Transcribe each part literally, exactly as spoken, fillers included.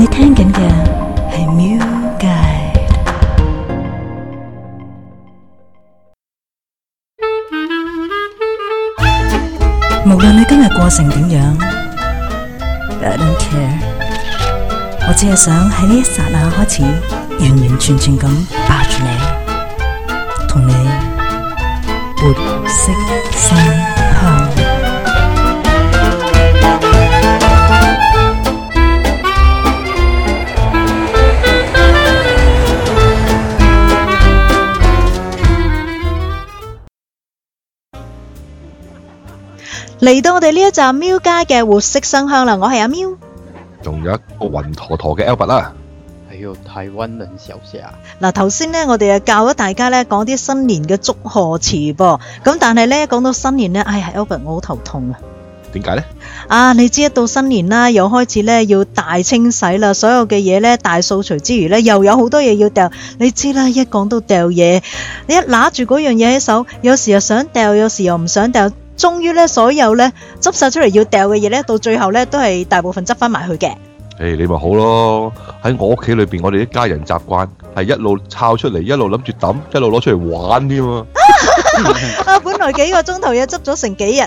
你聽緊嘅係 Music Guide。無論你今日過成點樣 ，I don't care。我只係想喺呢一剎那開始，完完全全咁抱住你，同你活色生香。 嚟到我哋呢一集喵街嘅活色生香啦，我係阿喵， 仲有一個暈陀陀嘅 Albert 啦， 還有台灣人小夏。 嗱，頭先咧我哋啊教咗大家咧講啲新年嘅祝賀詞噃，咁但係咧講到新年咧，哎呀 Albert 我好頭痛啊！ 點解咧？ 啊，你知一到新年啦，又開始咧要大清洗啦，所有嘅嘢咧大掃除之餘咧，又有好多嘢要掉。你知啦，一講到掉嘢，你一揦住嗰樣嘢喺手，有時又想掉，有時又唔想掉。終於咧，所有咧執晒出嚟要掉嘅嘢咧，到最後咧都係大部分執翻埋去嘅。 誒，你咪好咯！喺我屋企裏邊，我哋一家人習慣係一路抄出嚟，一路諗住抌，一路攞出嚟玩添啊！ 啊，本來幾個鐘頭嘢執咗成幾日。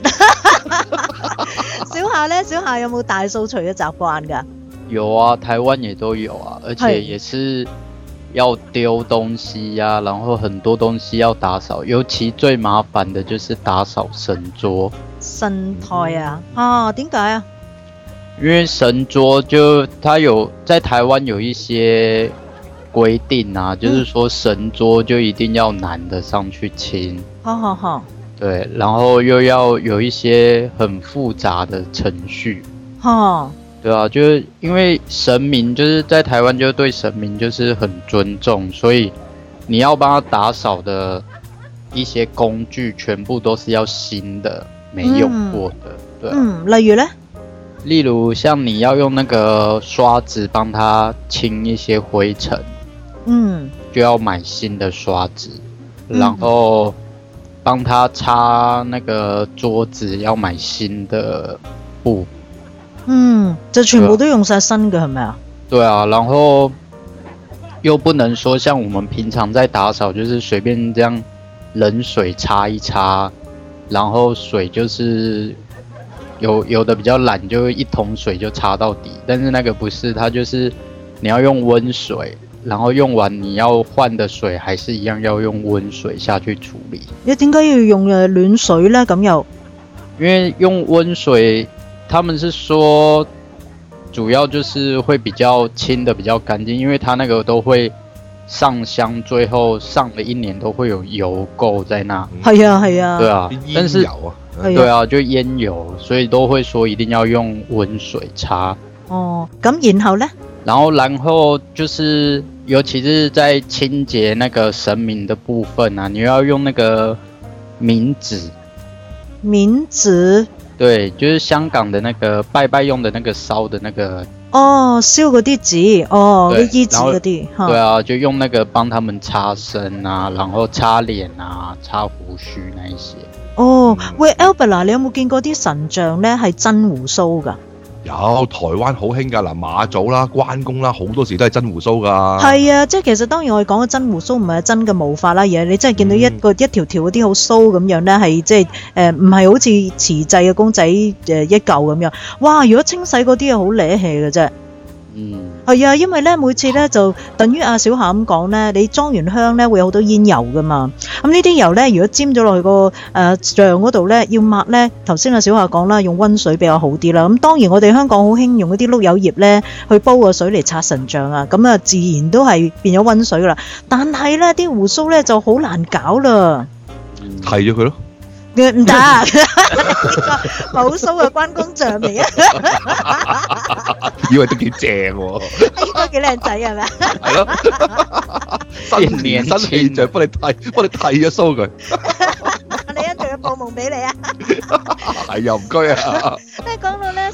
小夏咧，小夏有冇大掃除嘅習慣㗎？ 有啊，台灣也都有啊，而且也是要丟東西呀、啊，然後很多東西要打掃，尤其最麻煩的就是打掃神桌。 神台啊？啊，點解啊？ 因為神桌就它有在台灣有一些規定啊，嗯、就是說神桌就一定要男的上去清。 好好好。 對，然後又要有一些很複雜的程序。 哈。 對啊，就是因為神明就是在台灣就對神明就是很尊重，所以你要幫他打掃的一些工具全部都是要新的，沒用過的。嗯、對、啊。嗯， 例如呢？ 例如像你要用那個刷子幫他清一些灰塵，嗯，就要買新的刷子，嗯、然後幫他擦那個桌子要買新的布。 嗯，就全部都用晒新嘅係咪啊？ 對啊，然後又不能說像我們平常在打掃，就是隨便這樣冷水擦一擦，然後水就是有有的比較懶，就一桶水就擦到底。但是那個不是，它就是你要用溫水，然後用完你要換的水還是一樣要用溫水下去處理。 你點解要用誒暖水呢？咁又因為用溫水。他們是說，主要就是會比較清的比較乾淨，因為它那個都會上香，最後上了一年都會有油垢在那。 係啊係啊。 對啊，但是煙油啊， 對啊，就煙油，所以都會說一定要用溫水擦。 哦，咁然後呢？ 然後然後就是，尤其是在清潔那個神明的部分啊，你要用那個冥紙。 冥紙。 對，就是香港的那個拜拜用的那個燒的那個哦，燒嗰啲紙，哦，啲衣紙嗰啲， 對啊，就用那個幫他們擦身啊，然後擦臉啊，擦鬍鬚那一些。 哦，嗯、喂 Albert， 你有冇見過啲神像咧係真鬍鬚噶？ 有，台灣好興噶，嗱馬祖啦、關公啦，好多時都係真鬍鬚噶。 係啊，即係其實當然我哋講嘅真鬍鬚唔係真嘅毛髮啦，而係你真係見到一個、嗯、一條條嗰啲好鬚咁樣咧，係即係誒唔係好似瓷製嘅公仔誒、呃、一嚿咁樣。哇！如果清洗嗰啲係好瀨氣嘅啫。嗯，係啊，因為咧每次咧就等於阿小夏咁講咧，你裝完香咧會有好多煙油噶嘛。咁呢啲油咧，如果沾咗落去個誒像嗰度咧，要抹咧，頭先阿小夏講啦，用溫水比較好啲啦。咁當然我哋香港好興用嗰啲碌柚葉咧去煲個水嚟擦神像啊，咁啊自然都係變咗溫水噶啦。但係咧啲鬍鬚咧就好難搞啦， 剃咗佢咯。 唔得，冇鬚嘅關公像嚟啊！ 以為都幾正喎， 應該幾靚仔係咪？ 係咯，新年新氣象，幫你剃，幫你剃咗鬚佢。你一仲要報夢俾你啊？係又唔該啊！ 咧講到咧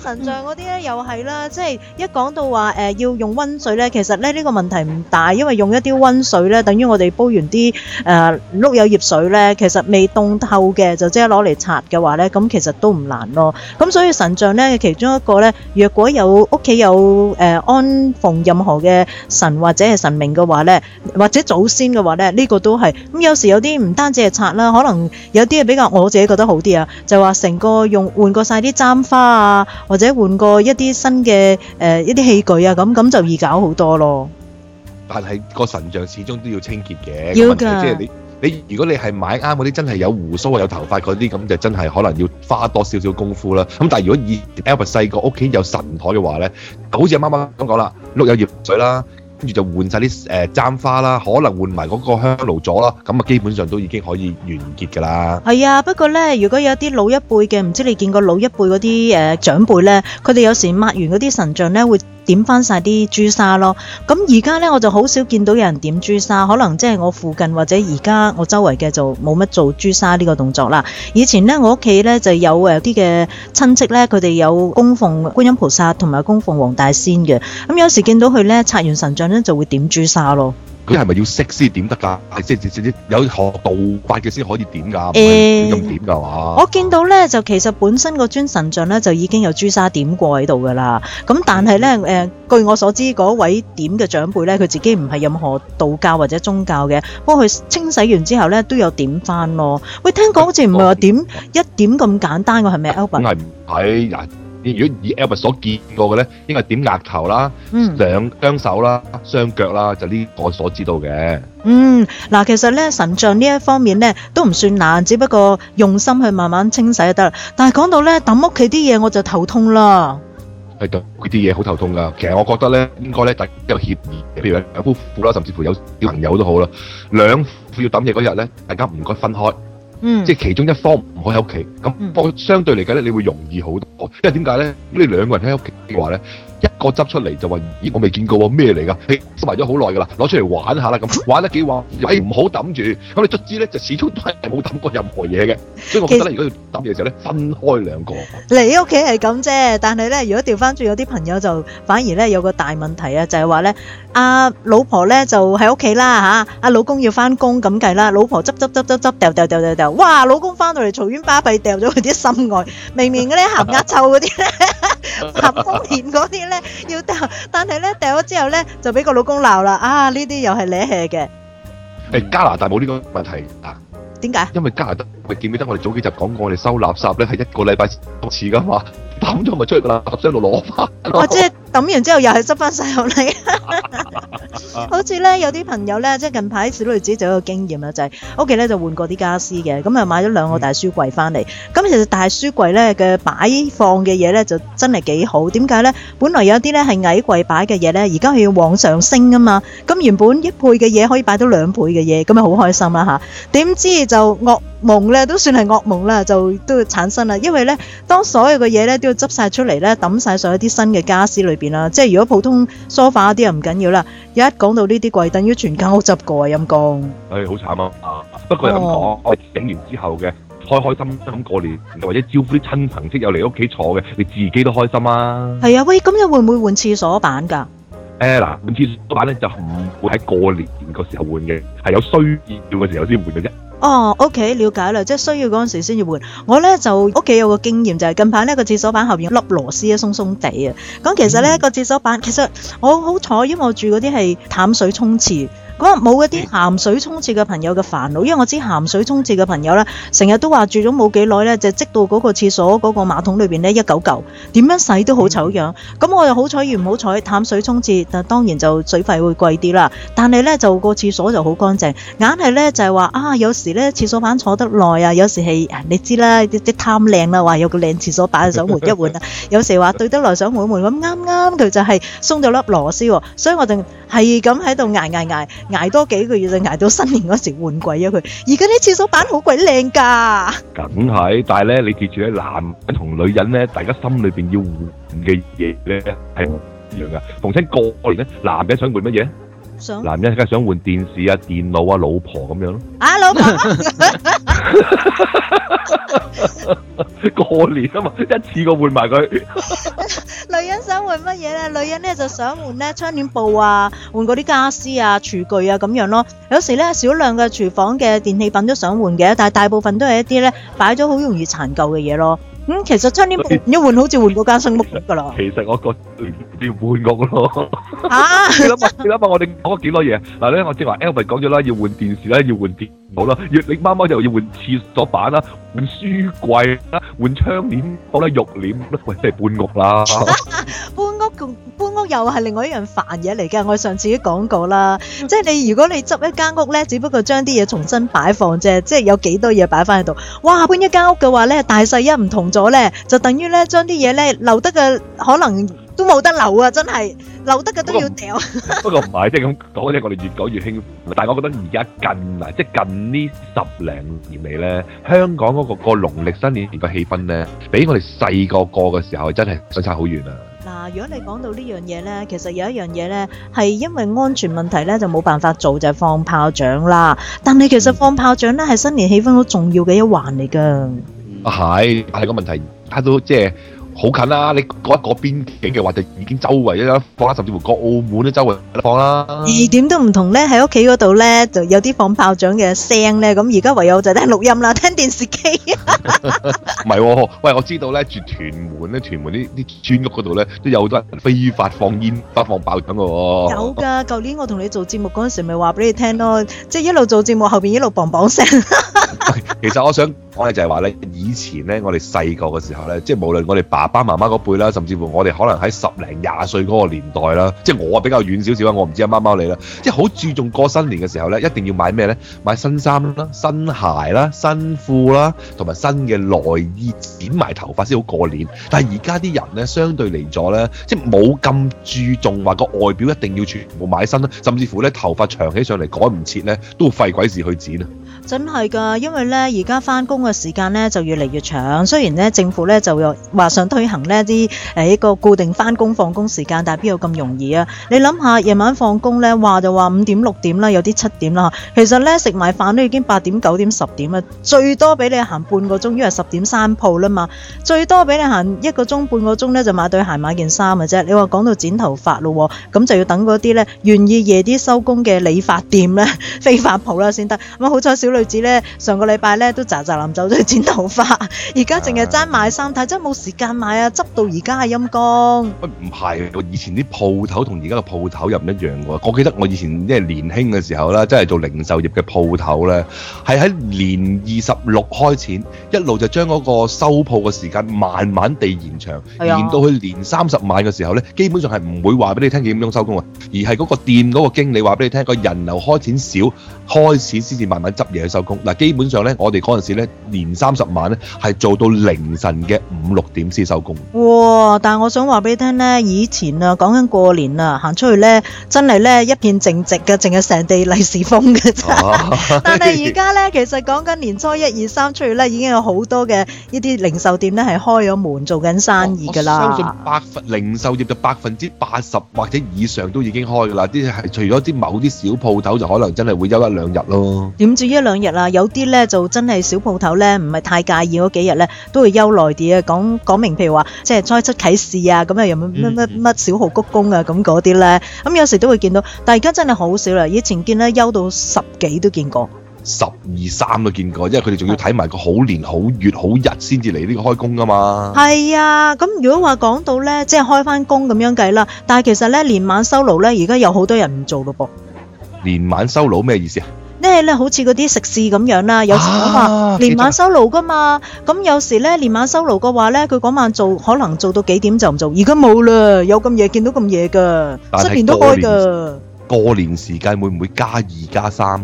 神像嗰啲咧又係啦，即係一講到話誒、呃、要用溫水咧，其實咧呢、呢個問題唔大，因為用一啲溫水咧，等於我哋煲完啲誒碌柚葉水咧，其實未凍透嘅就即係攞嚟擦嘅話咧，咁其實都唔難咯。咁所以神像咧其中一個咧，若果有屋企有誒、呃、安奉任何嘅神或者係神明嘅話咧，或者祖先嘅話咧，呢、呢個都係咁。有時有啲唔單止係擦啦，可能有啲係比較我自己覺得好啲啊，就話成個用換過晒啲簪花啊，或者換過一啲新嘅誒、呃、一啲器具啊，咁咁就易搞好多咯。 但係個神像始終都要清潔嘅， 要㗎即係你你如果你係買啱嗰啲真係有胡鬚啊有頭髮嗰啲，咁就真係可能要花多少少功夫啦。咁但係如果以 Albert 細個屋企有神台嘅話咧，好似阿媽媽咁講啦，碌柚葉水啦。跟住就換晒啲誒簪花啦，可能換埋嗰個香爐座啦，咁啊基本上都已經可以完結㗎啦。 係啊，不過咧，如果有啲老一輩嘅，唔知你見過老一輩嗰啲誒長輩咧，佢哋有時抹完嗰啲神像咧會點翻晒啲朱砂咯。咁而家咧我就好少見到有人點朱砂，可能即係我附近或者而家我周圍嘅就冇乜做朱砂呢個動作啦。以前咧我屋企咧就有誒啲嘅親戚咧，佢哋有供奉觀音菩薩同埋供奉黃大仙嘅。咁有時見到佢咧擦完神像咧就會點朱砂咯。 佢係咪要識先點得㗎？即係即係有學道法嘅先可以點㗎？唔誒係咁點㗎嘛？ 我見到咧就其實本身個尊神像咧就已經有朱砂點過喺度㗎啦。咁但係咧誒，據我所知嗰位點嘅長輩咧，佢自己唔係任何道教或者宗教嘅，不過佢清洗完之後咧都有點翻咯。喂，聽講好似唔係話點一點咁簡單㗎，係咪 Albert？ 梗係唔係嗱？如果以 Albert 所見過嘅咧，應該係點額頭啦、 嗯兩雙手啦、雙腳啦，就呢個我所知道嘅。 嗯，嗱，其實咧神像呢一方面咧都唔算難，只不過用心去慢慢清洗就得啦。但係講到咧抌屋企啲嘢，我就頭痛啦。 係對佢啲嘢好頭痛㗎。其實我覺得咧，應該咧大家有協議，譬如有夫婦啦，甚至乎有小朋友都好啦，兩夫要抌嘢嗰日咧，大家唔該分開。 嗯， 即係其中一方唔可以喺屋企，咁幫相對嚟講咧，你會容易好多。因為點解咧？如果你兩個人喺屋企嘅話咧，一個執出嚟就話：咦，我未見過喎，咩嚟㗎？誒，收埋咗好耐㗎啦，攞出嚟玩下啦。咁玩得幾玩？誒，唔好抌住。咁你卒之咧，就始終都係冇抌過任何嘢嘅。所以我覺得咧，如果要抌嘢嘅時候咧，分開兩個。 你屋企係咁啫，但係咧，如果調翻轉有啲朋友就反而咧有個大問題啊，就係話咧，阿老婆咧就喺屋企啦嚇，阿老公要翻工咁計啦，老婆執執執執執掉掉掉掉掉，哇！老公翻到嚟嘈冤巴閉，掉咗佢啲心愛，明明嗰啲鹹鴨臭嗰啲咧，鹹豐田嗰啲咧要掉，但係咧掉咗之後咧就俾個老公鬧啦，啊呢啲又係瀨氣嘅。 誒，加拿大冇呢個問題啊。 點解？ 因為加拿大，喂，記唔記得我哋早幾集講過，我哋收垃圾咧係一個禮拜一次噶嘛，抌咗咪出去個垃圾箱度攞翻。 哦，即係抌完之後又係執翻晒落嚟。好似咧有啲朋友咧，即係近排小女子就有個經驗啦，就係屋企咧就換過啲家私嘅，咁啊買咗兩個大書櫃翻嚟。咁其實大書櫃咧嘅擺放嘅嘢咧就真係幾好。點解咧？本來有啲咧係矮櫃擺嘅嘢咧，而家係要往上升啊嘛。咁原本一倍嘅嘢可以擺到兩倍嘅嘢，咁咪好開心啦嚇。點知就噩夢咧，都算係噩夢啦，就都要產生啦。因為咧，當所有嘅嘢咧都要執晒出嚟咧，抌晒上一啲新嘅家私裏邊啦。即係如果普通梳化嗰啲又唔緊要啦，一講到呢啲櫃，等於全間屋執過啊，陰公。 誒，好慘啊！不過又咁講，我哋整完之後嘅開開心心咁過年，或者招呼啲親朋戚友嚟屋企坐嘅，你自己都開心啊！ 係啊，喂，咁又會唔會換廁所板㗎？ 誒嗱，換廁所板咧就唔會喺過年個時候換嘅，係有需要嘅時候先換嘅啫。 哦，OK，了解啦，即係需要嗰陣時先要換。我咧就屋企有個經驗，就係、是、近排呢個廁所板後邊粒螺絲啊鬆鬆地啊。咁其實咧、嗯、個廁所板，其實我好彩，因為我住嗰啲係淡水沖廁。咁啊冇嗰啲鹹水沖廁嘅朋友嘅煩惱，因為我知鹹水沖廁嘅朋友咧，成日都話住咗冇幾耐咧，就積到嗰個廁所嗰個馬桶裏邊咧一嚿嚿，點樣洗都好醜樣。咁我又好彩與唔好彩，淡水沖廁，但當然就水費會貴啲啦。但係咧就個廁所就好乾淨，硬係咧就係話啊，有時咧廁所板坐得耐啊，有時係你知啦，啲啲貪靚啦，話有個靚廁所板想換一換啊，有時話對得來想換一換，咁啱啱佢就係鬆咗粒螺絲喎，所以我就係咁喺度捱捱捱。捱多幾個月就捱到新年嗰時換鬼咗佢。而家啲廁所板好鬼靚㗎。梗係，但係咧你記住咧，男人同女人咧，大家心裏邊要換嘅嘢咧係唔一樣㗎。逢親過年咧，男人想換乜嘢？ 想男人梗係想換電視啊、電腦啊、老婆咁樣咯。 啊，老婆過年啊嘛，一次過換埋佢。 女人想換乜嘢咧？女人咧就想換咧窗簾布啊，換嗰啲家私啊、廚具啊咁樣咯。有時咧少量嘅廚房嘅電器品都想換嘅，但係大部分都係一啲咧擺咗好容易殘舊嘅嘢咯。咁、嗯、其實窗簾布一換好似換嗰間新屋咁噶啦。 其實我覺得要換屋咯。 啊！ 你諗下，你諗下，我哋講咗幾多嘢？嗱咧，我正話 Albert 講咗啦，要換電視啦，要換電腦啦，要你媽媽又要換廁所板啦，換書櫃啦，換窗簾布啦，浴簾啦，喂，真係搬屋啦！ 搬屋同搬屋又係另外一樣煩嘢嚟嘅，我上次都講過啦。即係你如果你執一間屋咧，只不過將啲嘢重新擺放啫，即係有幾多嘢擺翻喺度。哇！搬一間屋嘅話咧，大細一唔同咗咧，就等於咧將啲嘢咧留得嘅可能都冇得留啊！真係留得嘅都要掉。 不過唔係，即係咁講咧，我哋越講越興奮。但係我覺得而家近啊，即係近呢十零年嚟咧，香港嗰個個農曆新年嘅氣氛咧，比我哋細個過嘅時候真係相差好遠啊！ 嗱，如果你講到呢樣嘢咧，其實有一樣嘢咧係因為安全問題咧就冇辦法做，就係放炮仗啦。但係其實放炮仗咧係新年氣氛好重要嘅一環嚟㗎。 啊係，但係個問題而家都即係好近啦！你過一過邊境嘅話，就已經周圍一放啦，甚至乎過澳門都周圍都放啦。 而點都唔同咧，喺屋企嗰度咧就有啲放炮仗嘅聲咧，咁而家唯有就聽錄音啦，聽電視機。 唔係喎，喂，我知道咧住屯門咧，屯門啲啲村屋嗰度咧都有好多人非法放煙花、放爆仗嘅喎。 有㗎，舊年我同你做節目嗰陣時，咪話俾你聽咯，即係一路做節目後邊一路砰砰聲。 其實我想講嘅就係話咧，以前咧我哋細個嘅時候咧，即係無論我哋爸爸媽媽嗰輩啦，甚至乎我哋可能喺十零廿歲嗰個年代啦，即係我比較遠少少啊，我唔知阿貓貓你啦，即係好注重過新年嘅時候咧，一定要買咩咧？買新衫啦、新鞋啦、新褲啦，同埋新嘅內衣，剪埋頭髮先好過年。但係而家啲人咧，相對嚟咗咧，即係冇咁注重話個外表一定要全部買新啦，甚至乎咧頭髮長起上嚟趕唔切咧，都費鬼事去剪啊！ 真係㗎，因為咧而家翻工嘅時間咧就越嚟越長。雖然咧政府咧就又話想推行呢啲誒一個固定翻工放工時間，但係邊有咁容易啊？你諗下夜晚放工咧話就話五點六點啦，有啲七點啦。其實咧食埋飯都已經八點九點十點啦，最多俾你行半個鐘，因為十點閂鋪啦嘛。最多俾你行一個鐘半個鐘咧就買對鞋買件衫嘅啫。你話講到剪頭髮咯，咁就要等嗰啲咧願意夜啲收工嘅理髮店咧非法鋪啦先得。咁好彩小女子咧上個禮拜咧都喳喳臨走咗去剪頭髮，而家淨係爭買衫，但係真係冇時間買啊！執到而家係陰公。 喂，唔係，我以前啲鋪頭同而家嘅鋪頭又唔一樣喎。我記得我以前即係年輕嘅時候咧，真係做零售業嘅鋪頭咧，係喺年二十六開錢，一路就將嗰個收鋪嘅時間慢慢地延長， 係啊， 延到去年三十晚嘅時候咧，基本上係唔會話俾你聽幾點鐘收工啊，而係嗰個店嗰個經理話俾你聽，個人流開錢少，開始先至慢慢執嘢去收工。嗱，基本上咧，我哋嗰陣時咧，年三十晚咧係做到凌晨嘅五六點先收工。 哇！但係我想話俾你聽咧，以前啊講緊過年啊，行出去咧真係咧一片靜寂嘅，淨係成地利是風嘅啫。 啊、 但係而家咧，其實講緊年初一二三出去咧，已經有好多嘅呢啲零售店咧係開咗門做緊生意㗎啦。 我相信百分零售業就百分之八十或者以上都已經開㗎啦。啲係除咗啲某啲小鋪頭就可能真係會休一兩日咯。 點止一兩日啊？有啲咧就真係小鋪頭咧，唔係太介意嗰幾日咧，都會休耐啲啊。講講明譬如話，即係初七啟市啊，咁啊又乜乜乜乜小號鞠躬啊，咁嗰啲咧，咁有時都會見到。但係而家真係好少啦，以前見咧休到十幾都見過。 十二三都見過，因為佢哋仲要睇埋個好年好月好日先至嚟呢個開工㗎嘛。係啊，咁如果話講到咧，即係開翻工咁樣計啦，但係其實咧年晚收爐咧，而家有好多人唔做咯噃。 年晚收爐咩意思啊？ 咧咧好似嗰啲食肆咁樣啦，有時講話年晚收爐㗎嘛，咁有時咧年晚收爐嘅話咧，佢嗰晚做可能做到幾點就唔做，而家冇啦，有咁夜見到咁夜㗎，新年都開㗎。 過年時間會唔會加二加三咧？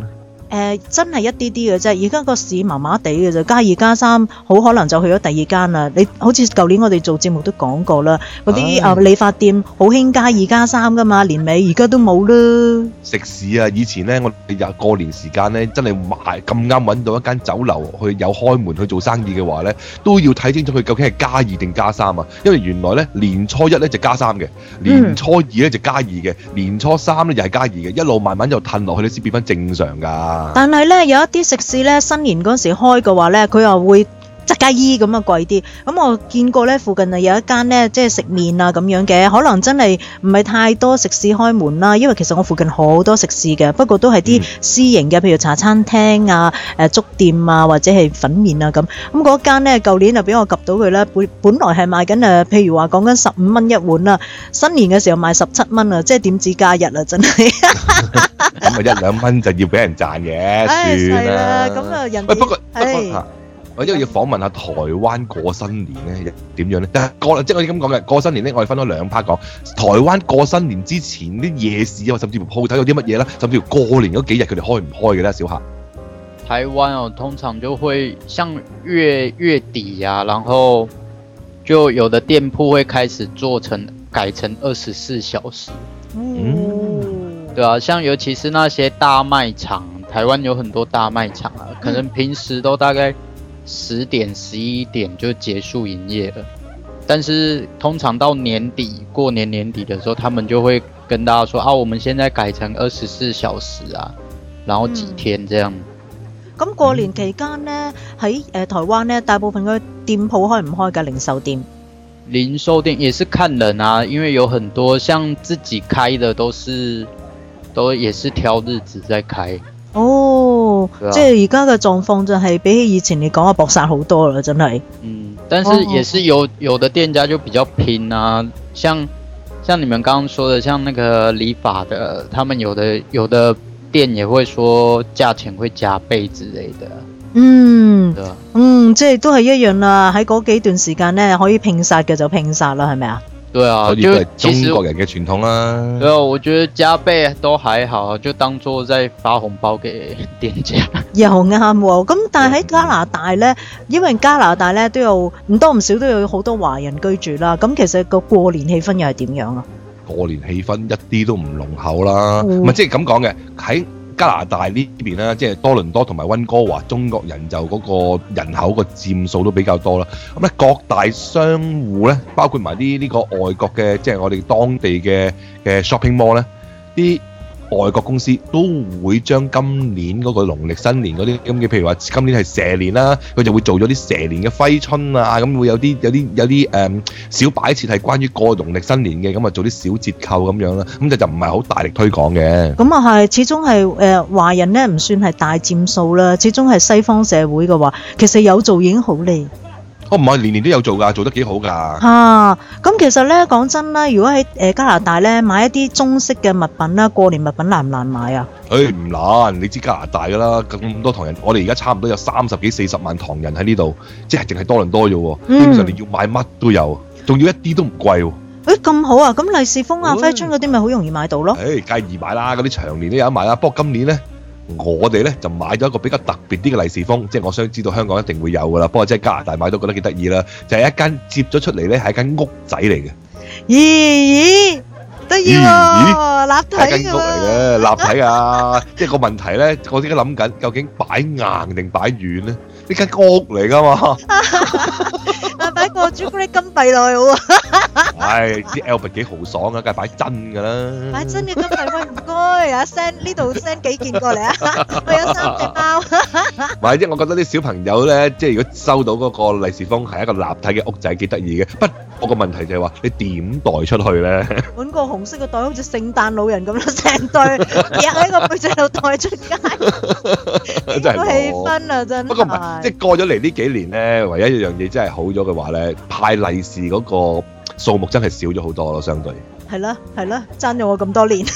誒真係一啲啲嘅啫，而家個市麻麻地嘅啫，加二加三好可能就去咗第二間啦。你好似舊年我哋做節目都講過啦，嗰啲啊理髮店好興加二加三噶嘛，年尾而家都冇啦。 食肆啊，以前咧我哋有過年時間咧，真係買咁啱揾到一間酒樓去有開門去做生意嘅話咧，都要睇清楚佢究竟係加二定加三啊。因為原來咧年初一咧就加三嘅，年初二咧就加二嘅，年初三咧又係加二嘅，一路慢慢就褪落去咧先變翻正常㗎。 但係咧，有一啲食肆咧，新年嗰時開嘅話咧，佢又會質加衣咁啊貴啲。咁我見過咧，附近啊有一間咧，即係食麵啊咁樣嘅，可能真係唔係太多食肆開門啦。因為其實我附近好多食肆嘅，不過都係啲私營嘅，譬如茶餐廳啊、誒粥店啊，或者係粉麵啊咁。咁嗰間咧，舊年就俾我及到佢啦。本本來係賣緊誒，譬如話講緊十五蚊一碗啦，新年嘅時候賣十七蚊啊，即係點止加一啊，真係。 咁啊一兩蚊就要俾人賺嘅，算啦。 咁啊人喂，不過不係過我因為要訪問下台灣過新年咧點樣咧？但係過即係我哋咁講嘅過新年咧，我哋分咗兩 part 講。台灣過新年之前啲夜市啊，甚至乎鋪頭有啲乜嘢啦，甚至乎過年嗰幾日佢哋開唔開嘅咧，小夏？ 台灣哦，通常就會像月月底啊，然後就有的店鋪會開始做成改成二十四小時。 嗯， 對啊，像尤其是那些大賣場，台灣有很多大賣場啊，可能平時都大概十點、十一點就結束營業了，但是通常到年底過年年底的時候，他們就會跟大家說啊，我們現在改成二十四小時啊，然後幾天這樣。 咁過年期間呢，喺誒台灣呢，大部分嘅店鋪開唔開㗎？零售店？ 零售店也是看人啊，因為有很多像自己開的都是，都也是挑日子在開。 哦， 啊、 即係而家嘅狀況就係比起以前嚟講啊，搏殺好多啦，真係。 嗯，但是也是有有的店家就比較拼啊，像像你們剛剛說的，像那個理髮的，他們有的有的店也會說價錢會加倍之類的。 嗯， 對啊， 嗯，即係都係一樣啦。喺嗰幾段時間呢，可以拼殺嘅就拼殺啦，係咪啊？ 對啊， 所以都係中國人嘅傳統啦。 對啊，我覺得加倍都還好，就當做在發紅包給店家。 又啱喎，咁但係喺加拿大呢，因為加拿大呢都有唔多唔少都有好多華人居住啦。咁其實個過年氣氛又係點樣啊？ 過年氣氛一啲都唔濃厚啦，唔係、嗯、即係咁講嘅喺。加拿大呢邊啦，即係多倫多同埋溫哥華，中國人就嗰個人口個佔數都比較多啦。咁咧各大商戶咧，包括埋啲呢個外國嘅，即係我哋當地嘅嘅 shopping mall 咧，啲外國公司都會將今年嗰個農曆新年嗰啲咁嘅，譬如話今年係蛇年啦，佢就會做咗啲蛇年嘅揮春啊，咁會有啲有啲有啲誒、嗯、小擺設係關於過農曆新年嘅，咁啊做啲小折扣咁樣啦，咁就就唔係好大力推廣嘅。咁啊係，始終係誒華人咧唔算係大佔數啦，始終係西方社會嘅話，其實有做已經好利。 哦，唔係年年都有做㗎，做得幾好㗎。 嚇、啊，咁其實咧講真啦，如果喺誒加拿大咧買一啲中式嘅物品啦，過年物品難唔難買啊？ 誒唔難，你知加拿大㗎啦，咁多唐人，我哋而家差唔多有三十幾四十萬唐人喺呢度，即係淨係多倫多啫喎，基本上你要買乜都有，仲要一啲都唔貴喎。 誒咁好啊，咁利是封啊、揮春嗰啲咪好容易買到咯？ 誒梗係易買啦，嗰啲長年都有得買啦。不過今年咧，我哋咧就買咗一個比較特別啲嘅利是封，即係我想知道香港一定會有㗎啦。不過即係加拿大買都覺得幾得意啦，就係、是、一間接咗出嚟咧係一間屋仔嚟嘅。 咦咦，得意喎，立體係間屋嚟嘅，立體啊！即係個問題咧，我而家諗緊究竟擺硬定擺軟咧？呢間屋嚟㗎嘛。 啊！擺個朱古力金幣落去好啊！ 唉，啲 Albert 幾豪爽啊，梗係擺真㗎啦！ 擺真嘅金幣，喂唔該，啊 send 呢度 send 幾件過嚟啊！我有三隻貓。 唔係，即係我覺得啲小朋友咧，即係如果收到嗰個利是封係一個立體嘅屋仔，幾得意嘅。不過個問題就係話，你點袋出去咧？揾個紅色嘅袋，好似聖誕老人咁咯，成袋夾喺個背脊度袋出街。 真係個氣氛啊，真係。 不過唔係，即係過咗嚟呢幾年咧，唯一一樣嘢真係好咗嘅話咧，派利是嗰個數目真係少咗好多咯，相對。 係啦係啦，爭咗我咁多年。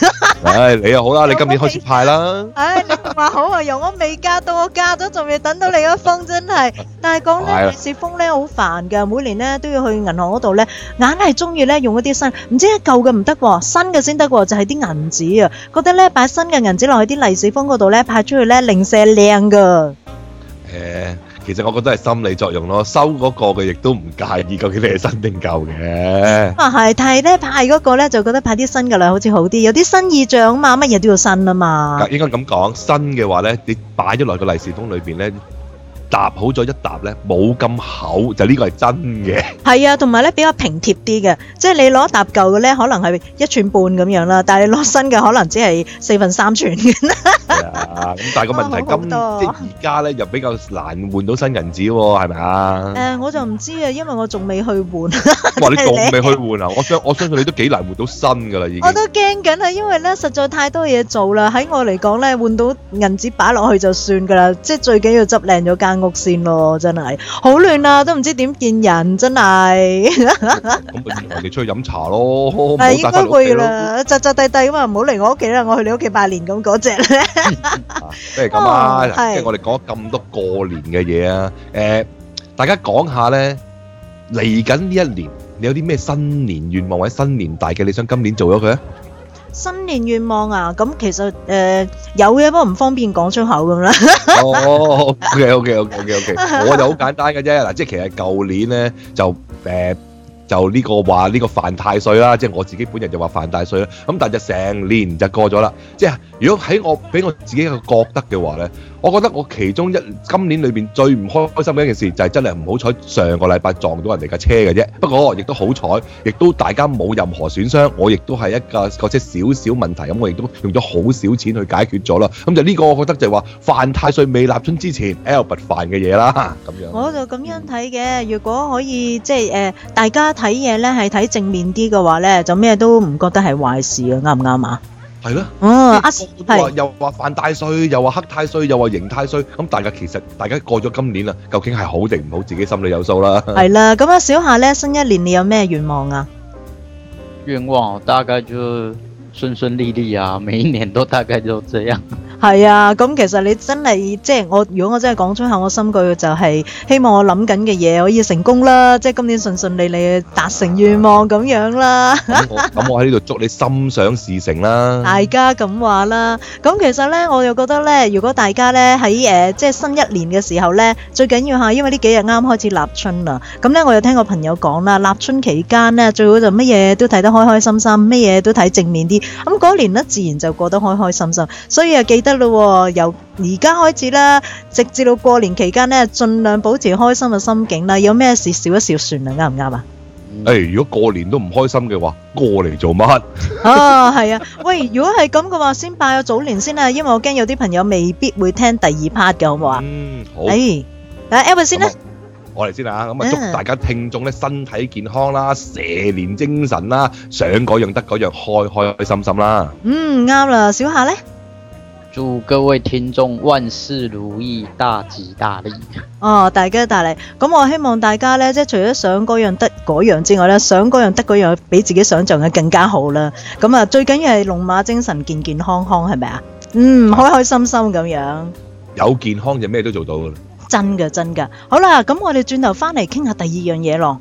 唉，你又好啦，你今年開始派啦。 唉，你話好啊，由我未嫁到我嫁咗，仲未等到你嗰封，真係。但係講咧利是封咧好煩㗎，每年咧都要去銀行嗰度咧，硬係中意咧用一啲新，唔知舊嘅唔得喎，新嘅先得喎，就係啲銀紙啊，覺得咧擺新嘅銀紙落去啲利是封嗰度咧，派出去咧零舍靚㗎。 誒，其實我覺得係心理作用咯，收嗰個嘅亦都唔介意究竟你係新定舊嘅。 啊係，但係咧派嗰個咧就覺得派啲新嘅啦好似好啲，有啲新意象嘛，乜嘢都要新啊嘛。 應該咁講，新嘅話咧，你擺咗落個利是封裏邊咧，搭好咗一沓咧，冇咁厚，就呢個係真嘅。係啊，同埋咧比較平貼啲嘅，即係你攞一沓舊嘅咧，可能係一寸半咁樣啦，但係你攞新嘅可能只係四分三寸嘅。係啊，咁但係個問題今即係而家咧又比較難換到新銀紙喎，係咪啊？ 誒，我就唔知啊，因為我仲未去換。 哇！你仲未去換啊？我相我相信你都幾難換到新㗎啦，已經。 我都驚緊啊，因為咧實在太多嘢做啦。喺我嚟講咧，換到銀紙擺落去就算㗎啦，即係最緊要執靚咗間屋先咯，真係好亂啊，都唔知點見人，真係。 咁咪同人哋出去飲茶咯，唔好帶應該翻屋企會咯。 啦，窒窒地地咁啊，唔好嚟我屋企啦，我去你屋企拜年咁嗰只咧。 不如咁啊， 哦即係我哋講咗咁多過年嘅嘢啊，誒，大家講下咧，嚟緊呢一年，你有啲咩新年願望或者新年大計，你想今年做咗佢啊？ 新年願望啊，咁其實誒有嘅，不過唔方便講出口咁啦。 哦，OK OK OK OK OK，我就好簡單嘅啫。嗱，即係其實舊年咧就誒。就呢個話呢個犯太歲啦，即係我自己本人就話犯太歲啦。咁但係就成年就過咗啦。即係如果喺我俾我自己一個覺得嘅話咧，我覺得我其中一今年裏邊最唔開心嘅一件事就係真係唔好彩上個禮拜撞到人哋架車嘅啫。不過亦都好彩，亦都大家冇任何損傷。我亦都係一個個車少少問題，咁我亦都用咗好少錢去解決咗啦。咁就呢個我覺得就係話犯太歲未立春之前 Albert 犯嘅嘢啦。咁樣我就咁樣睇嘅。如果可以即係誒大家睇嘢咧係睇正面啲嘅話咧，就咩都唔覺得係壞事啊，啱唔啱啊？ 係咯， 哦，阿係又話犯大歲，又話黑太歲，又話刑太歲，咁大家其實大家過咗今年啦，究竟係好定唔好，自己心裏有數啦。 係啦，咁啊小夏咧，新一年你有咩願望啊？ 願望大概就順順利利啊，每一年都大概就這樣。 係啊，咁其實你真係即係我，如果我真係講出口我心句就係希望我諗緊嘅嘢可以成功啦，即係今年順順利利達成願望咁樣啦。 咁我咁我喺呢度祝你心想事成啦。 大家咁話啦，咁其實咧我又覺得咧，如果大家咧喺誒即係新一年嘅時候咧，最緊要係因為呢幾日啱開始立春啦，咁咧我有聽過朋友講啦，立春期間咧最好就乜嘢都睇得開開心心，乜嘢都睇正面啲，咁嗰年咧自然就過得開開心心，所以啊記得咯，由而家開始啦，直至到過年期間咧，盡量保持開心嘅心境啦。有咩事笑一笑算啦，啱唔啱啊？ 誒，如果過年都唔開心嘅話，過嚟做乜？ 哦，係啊，喂，如果係咁嘅話，先拜個早年先啦，因為我驚有啲朋友未必會聽第二 part 嘅，好唔好啊？ 嗯，好。 誒，誒 Albert 先啦。 我嚟先啊，咁啊祝大家聽眾咧身體健康啦，蛇年精神啦，想嗰樣得嗰樣，開開心心啦。 嗯，啱啦，小夏咧。 祝各位聽眾萬事如意，大吉大利。 哦，大吉大利。咁我希望大家咧，即係除咗想嗰樣得嗰樣之外咧，想嗰樣得嗰樣，比自己想象嘅更加好啦。咁啊，最緊要係龍馬精神，健健康康，係咪啊？嗯，開開心心咁樣。 有健康就咩都做到噶啦。 真㗎，真㗎。好啦，咁我哋轉頭翻嚟傾下第二樣嘢咯。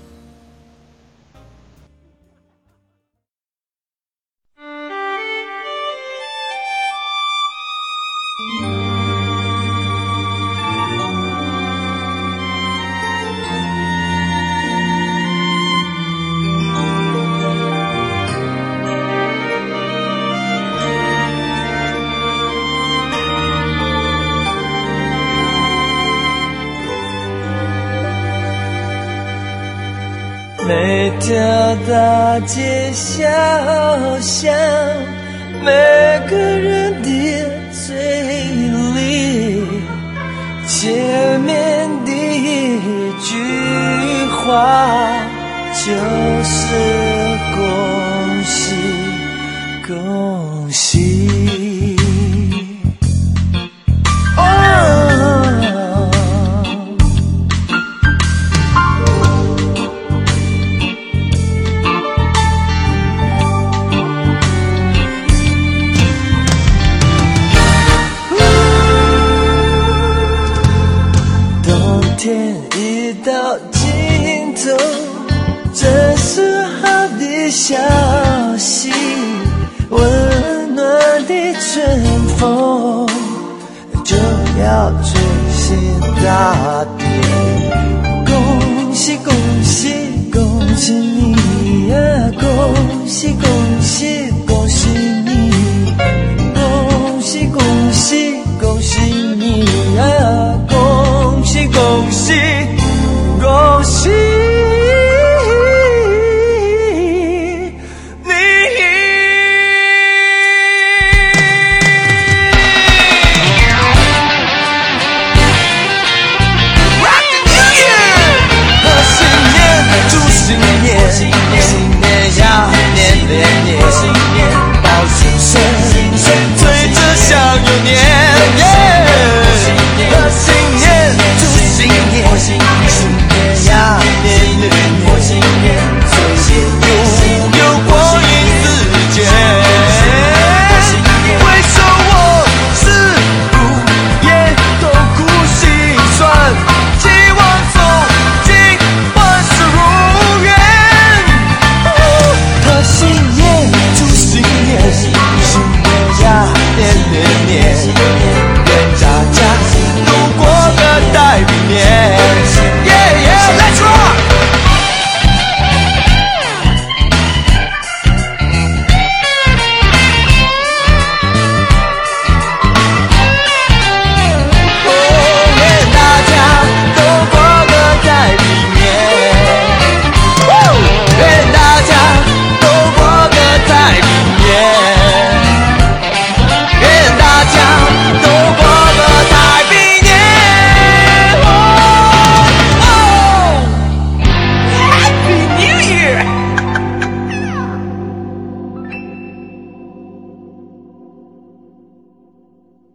每条大街小巷，每个人的嘴里，见面第一句话就是恭喜恭喜。 消息，温暖的春风就要吹醒大地。恭喜恭喜恭喜你呀、啊！恭喜恭